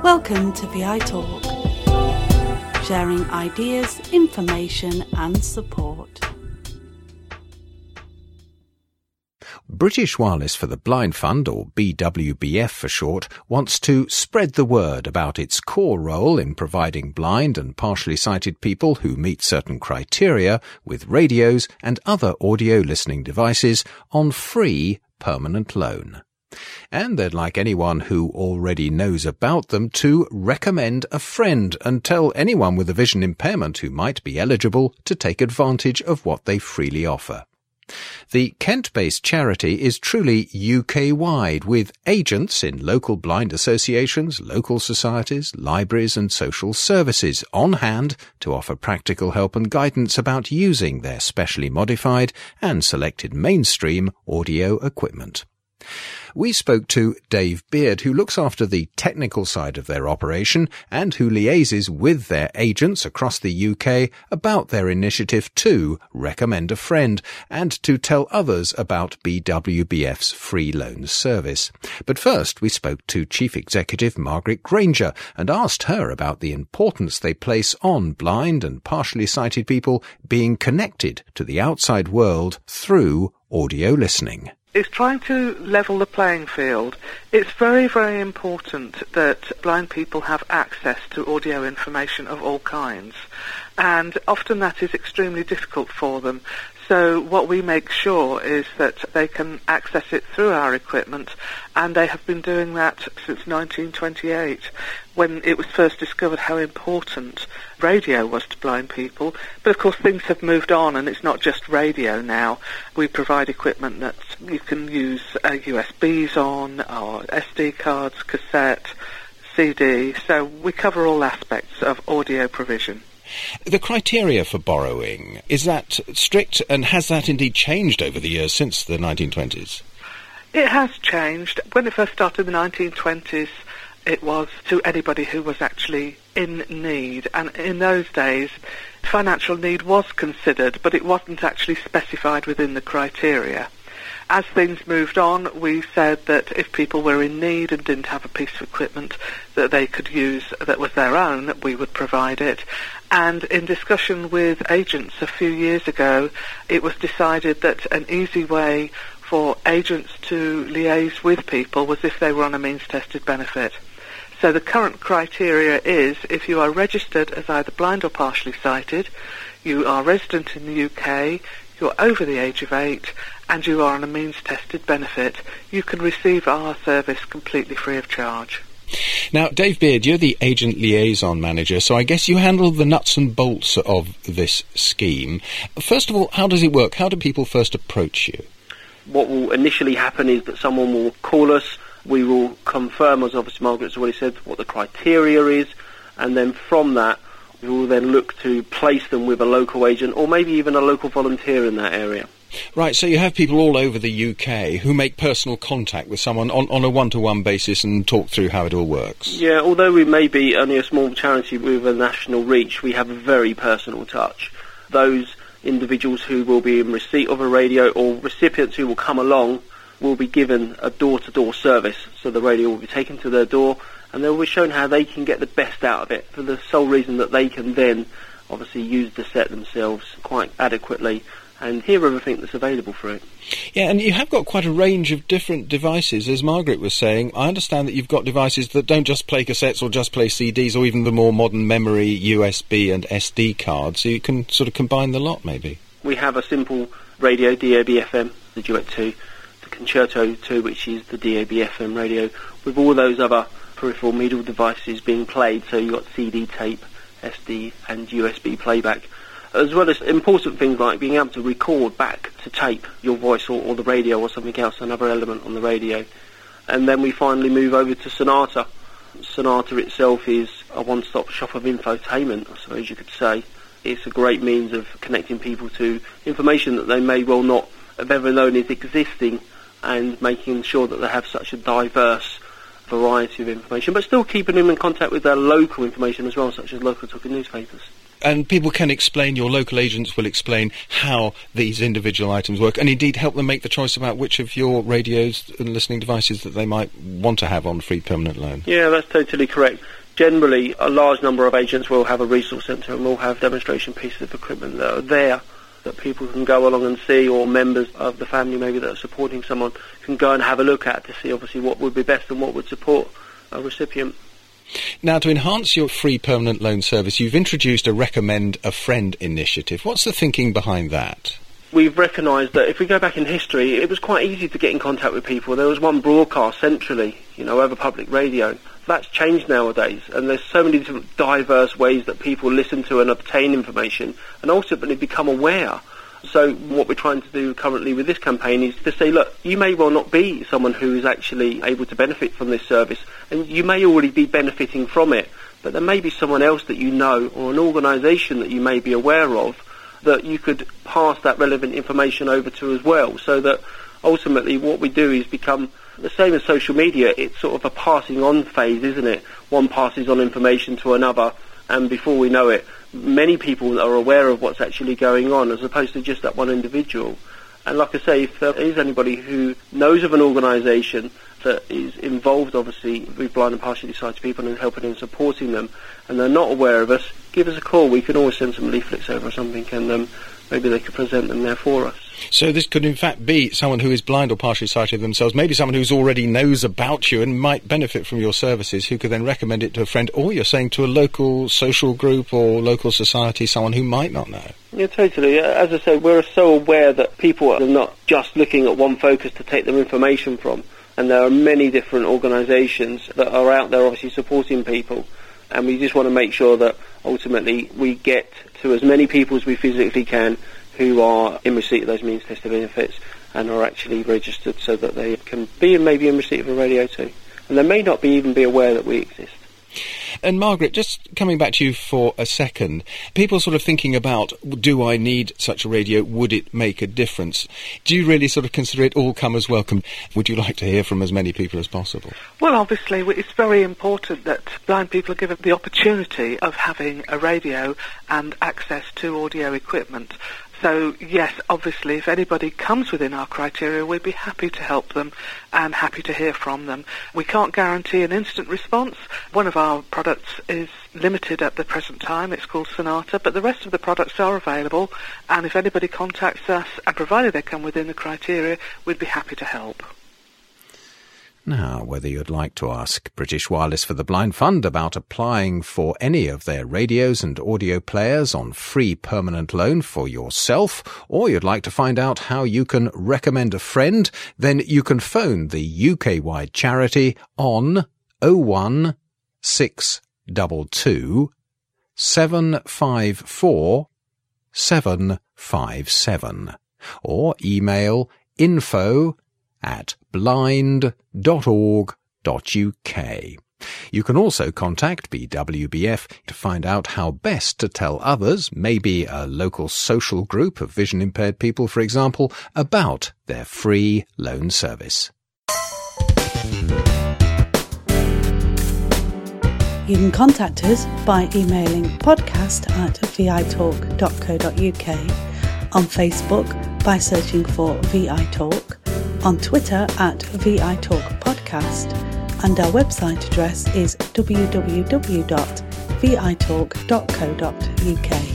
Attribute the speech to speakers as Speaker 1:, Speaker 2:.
Speaker 1: Welcome to VI Talk, sharing ideas, information and support.
Speaker 2: British Wireless for the Blind Fund, or BWBF for short, wants to spread the word about its core role in providing blind and partially sighted people who meet certain criteria with radios and other audio listening devices on free permanent loan. And they'd like anyone who already knows about them to recommend a friend and tell anyone with a vision impairment who might be eligible to take advantage of what they freely offer. The Kent-based charity is truly UK-wide, with agents in local blind associations, local societies, libraries and social services on hand to offer practical help and guidance about using their specially modified and selected mainstream audio equipment. We spoke to Dave Beard, who looks after the technical side of their operation and who liaises with their agents across the UK about their initiative to recommend a friend and to tell others about BWBF's free loan service. But first we spoke to Chief Executive Margaret Granger and asked her about the importance they place on blind and partially sighted people being connected to the outside world through audio listening.
Speaker 3: It's trying to level the playing field. It's very, very important that blind people have access to audio information of all kinds, and often that is extremely difficult for them. So what we make sure is that they can access it through our equipment, and they have been doing that since 1928, when it was first discovered how important radio was to blind people. But of course things have moved on, and it's not just radio now. We provide equipment that you can use USBs on, or SD cards, cassette, CD, so we cover all aspects of audio provision.
Speaker 2: The criteria for borrowing, is that strict, and has that indeed changed over the years since the 1920s?
Speaker 3: It has changed. When it first started in the 1920s, it was to anybody who was actually in need, and in those days financial need was considered, but it wasn't actually specified within the criteria. As things moved on, we said that if people were in need and didn't have a piece of equipment that they could use that was their own, we would provide it. And in discussion with agents a few years ago, it was decided that an easy way for agents to liaise with people was if they were on a means-tested benefit. So the current criteria is if you are registered as either blind or partially sighted, you are resident in the UK, you're over the age of 8, and you are on a means-tested benefit, you can receive our service completely free of charge.
Speaker 2: Now, Dave Beard, you're the agent liaison manager, so I guess you handle the nuts and bolts of this scheme. First of all, how does it work? How do people first approach you?
Speaker 4: What will initially happen is that someone will call us. We will confirm, as obviously Margaret's already said, what the criteria is, and then from that we will then look to place them with a local agent or maybe even a local volunteer in that area.
Speaker 2: Right, so you have people all over the UK who make personal contact with someone on a one-to-one basis and talk through how it all works.
Speaker 4: Yeah, although we may be only a small charity with a national reach, we have a very personal touch. Those individuals who will be in receipt of a radio or recipients who will come along will be given a door-to-door service. So the radio will be taken to their door and they'll be shown how they can get the best out of it for the sole reason that they can then obviously use the set themselves quite adequately and hear everything that's available for it.
Speaker 2: Yeah, and you have got quite a range of different devices, as Margaret was saying. I understand that you've got devices that don't just play cassettes or just play CDs or even the more modern memory, USB and SD cards, so you can sort of combine the lot, maybe.
Speaker 4: We have a simple radio, DAB-FM, the Duet 2, the Concerto 2, which is the DAB-FM radio, with all those other peripheral middle devices being played, so you've got CD tape, SD and USB playback, as well as important things like being able to record back to tape your voice or the radio or something else, another element on the radio. And then we finally move over to Sonata. Sonata itself is a one-stop shop of infotainment, I suppose you could say. It's a great means of connecting people to information that they may well not have ever known is existing, and making sure that they have such a diverse variety of information, but still keeping them in contact with their local information as well, such as local talking newspapers.
Speaker 2: And people can explain, your local agents will explain how these individual items work, and indeed help them make the choice about which of your radios and listening devices that they might want to have on free permanent loan.
Speaker 4: Yeah, that's totally correct. Generally, a large number of agents will have a resource centre and will have demonstration pieces of equipment that are there that people can go along and see, or members of the family maybe that are supporting someone can go and have a look at to see obviously what would be best and what would support a recipient.
Speaker 2: Now, to enhance your free permanent loan service, you've introduced a Recommend a Friend initiative. What's the thinking behind that?
Speaker 4: We've recognised that if we go back in history, it was quite easy to get in contact with people. There was one broadcast centrally, over public radio. That's changed nowadays, and there's so many different diverse ways that people listen to and obtain information and ultimately become aware. So what we're trying to do currently with this campaign is to say, look, you may well not be someone who is actually able to benefit from this service, and you may already be benefiting from it, but there may be someone else that you know, or an organisation that you may be aware of, that you could pass that relevant information over to as well, so that ultimately what we do is become the same as social media. It's sort of a passing on phase, isn't it? One passes on information to another, and before we know it, many people are aware of what's actually going on, as opposed to just that one individual. And like I say, if there is anybody who knows of an organisation that is involved, obviously, with blind and partially sighted people and helping and supporting them, and they're not aware of us, give us a call. We can always send some leaflets over or something, and maybe they could present them there for us.
Speaker 2: So this could in fact be someone who is blind or partially sighted themselves, maybe someone who's already knows about you and might benefit from your services, who could then recommend it to a friend, or you're saying to a local social group or local society, someone who might not know.
Speaker 4: Yeah, totally. As I say, we're so aware that people are not just looking at one focus to take their information from, and there are many different organisations that are out there obviously supporting people, and we just want to make sure that ultimately we get to as many people as we physically can who are in receipt of those means tested benefits and are actually registered, so that they can be maybe in receipt of a radio too. And they may not even be aware that we exist.
Speaker 2: And Margaret, just coming back to you for a second, people sort of thinking about, do I need such a radio? Would it make a difference? Do you really sort of consider it all comers welcome? Would you like to hear from as many people as possible?
Speaker 3: Well, obviously, it's very important that blind people are given the opportunity of having a radio and access to audio equipment. So, yes, obviously, if anybody comes within our criteria, we'd be happy to help them and happy to hear from them. We can't guarantee an instant response. One of our products is limited at the present time. It's called Sonata, but the rest of the products are available. And if anybody contacts us, and provided they come within the criteria, we'd be happy to help.
Speaker 2: Now, whether you'd like to ask British Wireless for the Blind Fund about applying for any of their radios and audio players on free permanent loan for yourself, or you'd like to find out how you can recommend a friend, then you can phone the UK-wide charity on 01622 754 757, or email info@blind.org.uk. You can also contact BWBF to find out how best to tell others, maybe a local social group of vision-impaired people, for example, about their free loan service.
Speaker 1: You can contact us by emailing podcast@vitalk.co.uk, on Facebook by searching for VI Talk, on Twitter @VITalkPodcast, and our website address is www.vitalk.co.uk.